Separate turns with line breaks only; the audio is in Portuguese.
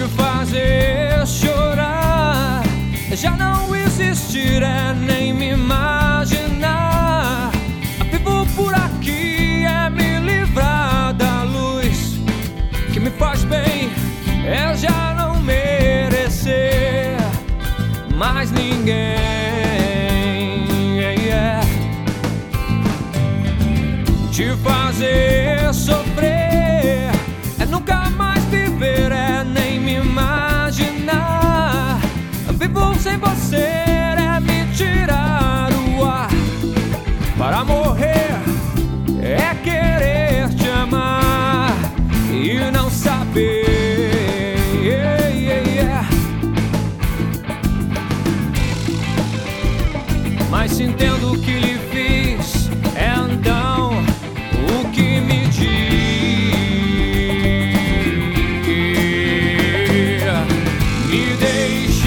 fazer chorar, já não existir é nem me imaginar. Vivo por aqui é me livrar da luz que me faz bem, é já não merecer mais ninguém. Te fazer sofrer é nunca mais viver, é nem me imaginar. Vivo sem você é me tirar o ar. Para morrer é querer te amar e não saber. Mas se entendo o que lhe fiz, então o que me diz? Me deixe